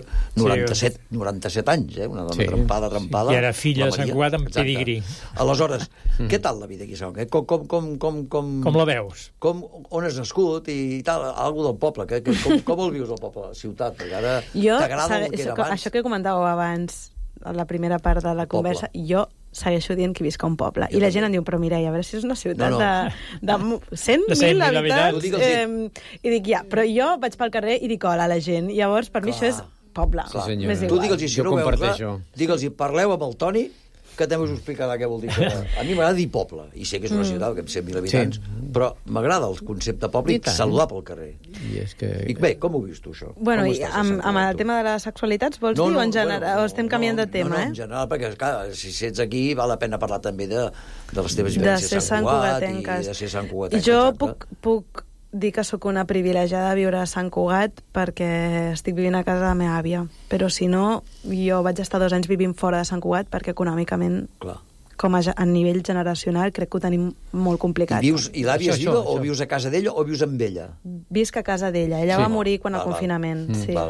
97 anys, una dona trempada. I era filla de Sant Cugat amb pedigrí. Aleshores, què tal la vida aquí a Sant Cugat? Com la veus? On has nascut i tal, algo del poble, com el vius el poble, la ciutat? Perquè ara t'agrada el que era abans? Això que comentàveu abans, a la primera part de la conversa, jo segueixo dient que visc a un poble. I la gent em diu, però Mireia, a veure si és una ciutat de 100.000 habitants. I dic, però jo vaig pel carrer i dic hola a la gent. Llavors, per mi això és poble. Tu digue'ls, si no veus, digue'ls, parleu amb el Toni, que també us explicarà què vol dir. A mi m'agrada dir poble, i sé que és una ciutat que 100.000 habitants, però m'agrada el concepte poble i saludar pel carrer. I bé, com ho vius tu, això? Bueno, amb el tema de les sexualitats, vols dir, o en general, o estem canviant de tema, en general, perquè, clar, si ets aquí, val la pena parlar també de les teves vivències a Sant Cugat i de ser santcugatenca. Jo puc dir que sóc una privilegiada de viure a Sant Cugat perquè estic vivint a casa de la meva àvia, però si no, jo vaig estar 2 anys vivint fora de Sant Cugat perquè econòmicament, com a nivell generacional, crec que ho tenim molt complicat. I l'àvia és viva o vius a casa d'ella o vius amb ella? Visc a casa d'ella. Ella va morir quan al confinament.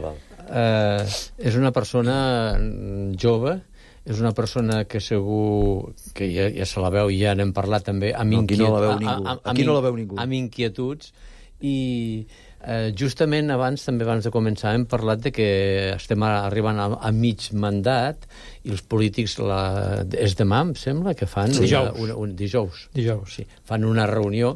És una persona jove, és una persona que segur que ja se la veu i ja n'hem parlat també, aquí no la veu ningú. Amb inquietuds, i Justament abans de començar, hem parlat de que estem arribant a mig mandat i els polítics és demà, em sembla, que fan dijous. Sí, fan una reunió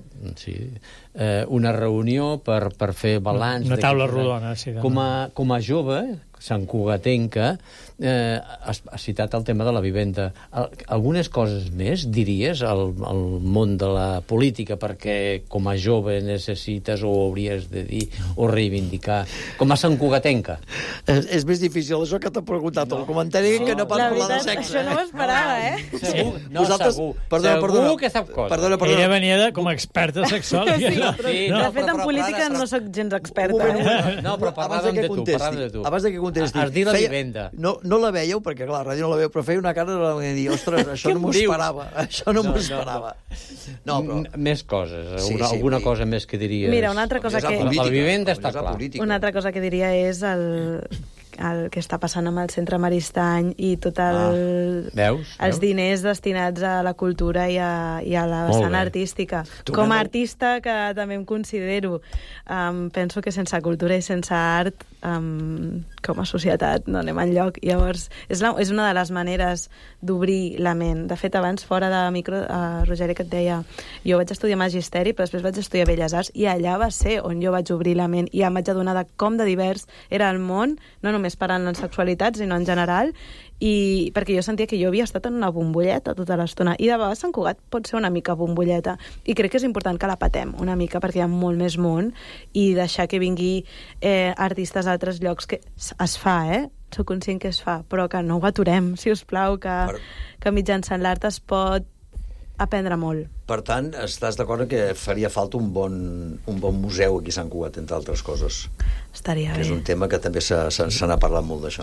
per fer balanç. Una taula rodona, sí. Com a jove, santcugatenca, ha citat el tema de la vivenda. Algunes coses més diries al món de la política perquè com a jove necessites o hauries de dir o reivindicar com a santcugatenca? És més difícil això que t'ha preguntat el comentari que no pas parlar de sexe. Això no ho esperava, Segur. Segur que sap coses. Ella venia com a experta sexual. De fet, en política no soc gens experta. No, però parlàvem de tu. Abans de que contesti. Has dit la vivenda. No la veieu, perquè clar, la ràdio no la veieu, però feia una cara de dir, ostres, això no m'ho esperava. Això no m'ho esperava. Més coses. Alguna cosa més que diries? Mira, una altra cosa que... La vivenda està clar. Una altra cosa que diria és el que està passant amb el Centre Maristany i tot els diners destinats a la cultura i a la vessant artística. Com a artista, que també em considero, penso que sense cultura i sense art, com a societat, no anem enlloc. Llavors, és una de les maneres d'obrir la ment. De fet, abans, fora de micro, Rogeri, que et deia, jo vaig estudiar magisteri, però després vaig estudiar Belles Arts, i allà va ser on jo vaig obrir la ment i em vaig adonar de com de divers era el món, no només parlant en sexualitat, sinó en general, i perquè jo sentia que jo havia estat en una bombolleta tota l'estona, i de vegades Sant Cugat pot ser una mica bombolleta, i crec que és important que la patem una mica, perquè hi ha molt més món, i deixar que vingui artistes d'altres llocs, que es fa, soc conscient que es fa, però que no ho aturem, si us plau, que mitjançant l'art es pot aprendre molt. Per tant, estàs d'acord que faria falta un bon museu aquí a Sant Cugat, entre altres coses? Estaria bé. És un tema que també se n'ha parlat molt d'això.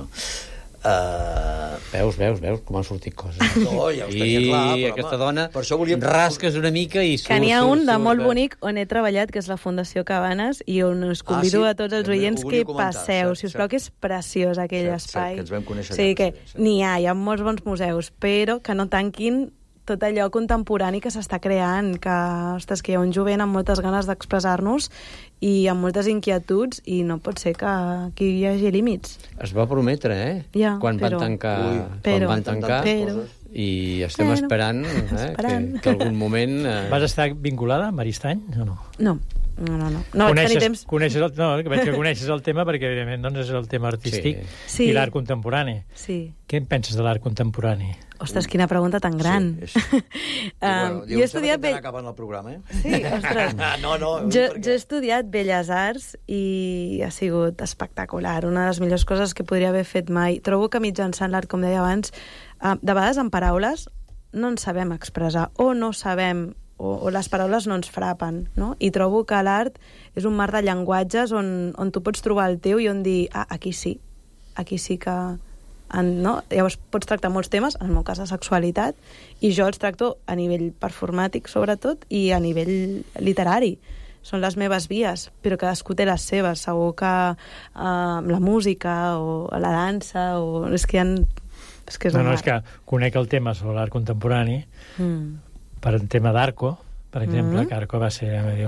Veus com han sortit coses. No, ja ho tenia clar, però aquesta dona rasques una mica i surt. Que n'hi ha un de molt bonic on he treballat, que és la Fundació Cabanes, i on us convido a tots els oients que passeu, si us plau, que és preciós aquell espai. Que ens vam conèixer. O sigui que n'hi ha molts bons museus, però que no tanquin tot allò contemporani que s'està creant, que hi ha un jovent amb moltes ganes d'expressar-nos i amb moltes inquietuds, i no pot ser que aquí hi hagi límits. Es va prometre, Ja, quan van tancar, i estem esperant que algun moment... Vas estar vinculada a Maristany o no? No. No vaig tenir temps. Veig que coneixes el tema perquè, evidentment, doncs és el tema artístic i l'art contemporani. Sí. Què en penses de l'art contemporani? Ostres, quina pregunta tan gran. Jo he estudiat... acabant el programa, Sí, ostres. Jo he estudiat Belles Arts i ha sigut espectacular. Una de les millors coses que podria haver fet mai. Trobo que mitjançant l'art, com deia abans, de vegades en paraules no ens sabem expressar o no sabem o les paraules no ens frapen, no? I trobo que l'art és un mar de llenguatges on tu pots trobar el teu i on dir, aquí sí que... No? Llavors pots tractar molts temes, en el meu cas de sexualitat, i jo els tracto a nivell performàtic, sobretot, i a nivell literari. Són les meves vies, però cadascú té les seves. Segur que la música o la dansa és que és que conec el tema sobre l'art contemporani per un tema d'Arco, per exemple, que Arco va ser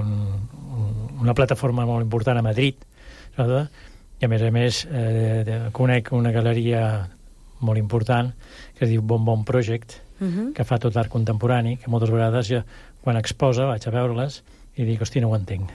una plataforma molt important a Madrid, i a més conec una galeria molt important que es diu Bon Project, que fa tot l'art contemporani, que moltes vegades jo, quan exposa, vaig a veure-les i dic, hosti, no ho entenc.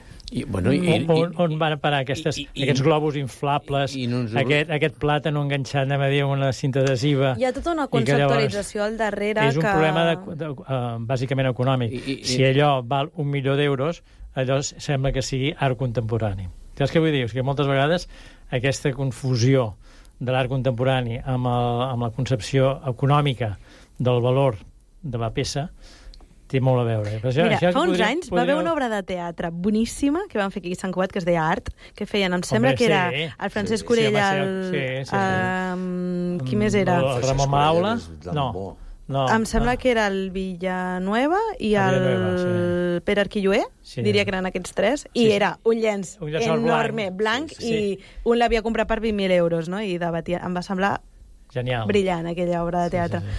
On van parar aquests globus inflables, aquest plàtan enganxat a dir una cinta adhesiva? Hi ha tota una conceptualització al darrere és un problema bàsicament econòmic. Si allò val 1 milió d'euros, allò sembla que sigui art contemporani. Saps què vull dir? Que moltes vegades aquesta confusió de l'art contemporani amb la concepció econòmica del valor de la peça té molt a veure. Mira, fa uns anys va haver una obra de teatre boníssima que van fer aquí a Sant Cugat, que es deia Art, que feien, em sembla que era el Francesc Corella, qui més era? El Ramon Maula? No. Em sembla que era el Villanueva i el Pere Arquilloé, diria que eren aquests tres, i era un llenç enorme, blanc, i un l'havia comprat per 20.000 euros, no? I debatia, em va semblar brillant aquella obra de teatre.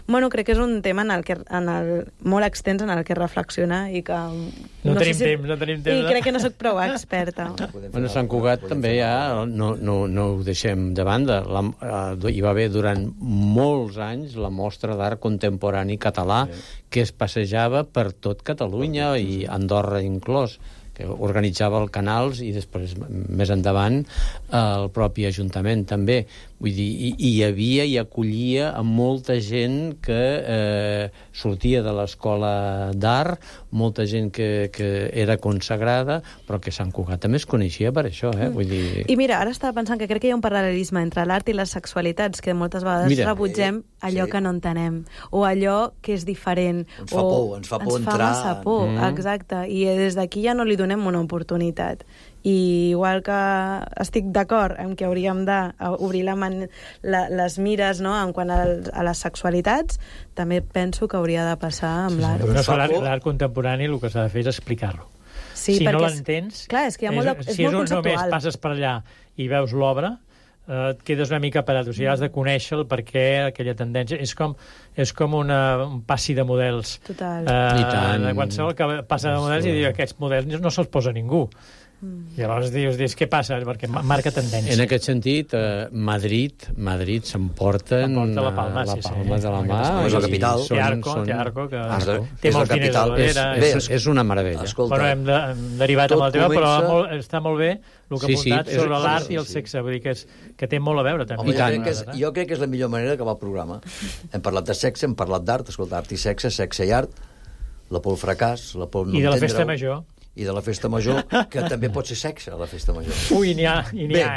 Bueno, crec que és un tema molt extens en el que reflexionar i que... No tenim temps. I crec que no soc prou experta. Bueno, Sant Cugat també ja, no ho deixem de banda, hi va haver durant molts anys la mostra d'art contemporani català que es passejava per tot Catalunya i Andorra inclòs, que organitzava el Canals i després, més endavant, el propi Ajuntament també. Vull dir, hi havia i acollia a molta gent que sortia de l'escola d'art, molta gent que era consagrada, però que Sant Cugat també es coneixia per això, Vull dir... I mira, ara estava pensant que crec que hi ha un paral·lelisme entre l'art i les sexualitats, que moltes vegades rebutgem allò que no entenem, o allò que és diferent. Ens fa por entrar... Ens fa massa por, exacte. I des d'aquí ja no li donem una oportunitat. I igual que estic d'acord en que hauríem d'obrir les mires, no?, en quant a les sexualitats, també penso que hauria de passar amb l'art. L'art contemporani el que s'ha de fer és explicar-lo. Sí, si no l'entens... Clar, és que és molt conceptual. Si només passes per allà i veus l'obra, et quedes una mica parat. O sigui, has de conèixer el perquè aquella tendència... És com un passi de models. Total. I tant. Qualsevol que passa de models i diu aquests models no se'ls posa ningú. Llavors dius, què passa? Perquè marca tendència. En aquest sentit, Madrid s'emporten la palma de la mà. És la capital. Té Arco, que té molts diners. És una meravella. Bueno, hem derivat amb el tema, però està molt bé el que ha apuntat sobre l'art i el sexe. Vull dir que té molt a veure, també. Jo crec que és la millor manera d'acabar el programa. Hem parlat de sexe, hem parlat d'art, escolta, art i sexe i art, la por al fracàs, la por no entendre-ho. I de la festa major. I de la festa major, que també pot ser sexe, a la festa major. Ui, n'hi ha,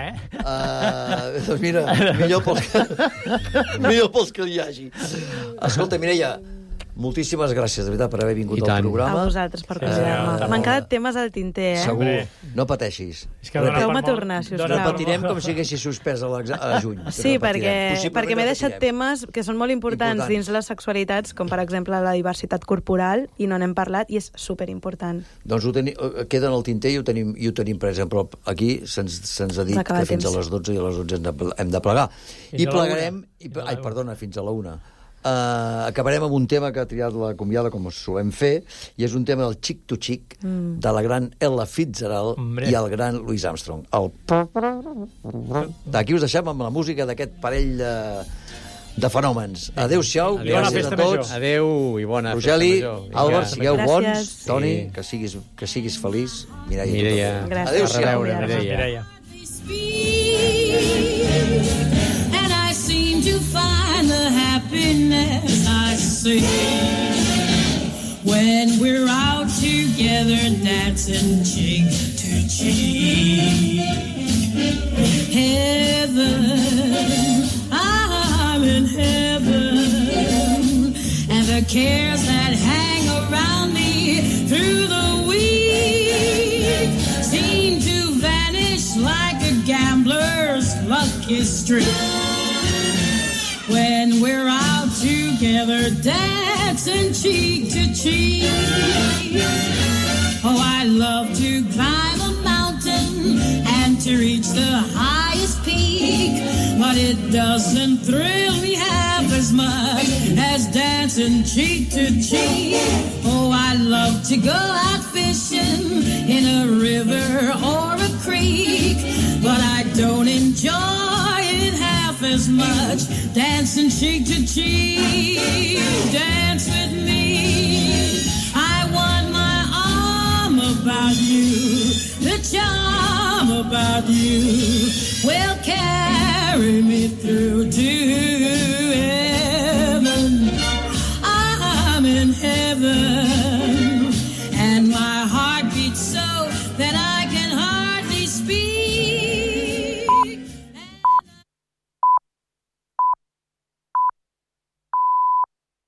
doncs mira, millor pels que hi hagi. Escolta, Mireia, moltíssimes gràcies, de veritat, per haver vingut al programa. A vosaltres per convidar-me. M'han quedat temes al tinter, Segur. No pateixis. Feu-me tornar, si us plau. Repetirem com si haguessis suspès a juny. Sí, perquè m'he deixat temes que són molt importants dins les sexualitats, com per exemple la diversitat corporal, i no n'hem parlat, i és superimportant. Doncs queda en el tinter i ho tenim, per exemple, aquí se'ns ha dit que fins a les 12 i a les 11 hem de plegar. I plegarem... Ai, perdona, fins a la 1. Acabarem amb un tema que ha triat la convidada, com solem fer, i és un tema del Chick to Chick, de la gran Ella Fitzgerald i el gran Louis Armstrong. D'aquí us deixem amb la música d'aquest parell de fenòmens. Adéu-siau, gràcies a tots. Adéu i bona festa Rogeli, major. Albert, sigueu bons. Toni, que siguis feliç. Mireia. Adéu-siau. Mireia. To find the happiness I see when we're out together dancing cheek to cheek. Heaven, I'm in heaven, and the cares that hang around me through the week seem to vanish like a gambler's lucky streak. When we're out together dancing cheek to cheek. Oh, I love to climb a mountain and to reach the highest peak, but it doesn't thrill me half as much as dancing cheek to cheek. Oh, I love to go out fishing in a river or a creek, but I don't enjoy it half as much dancing cheek to cheek. Dance with me, I want my arm about you, the charm about you will carry me through to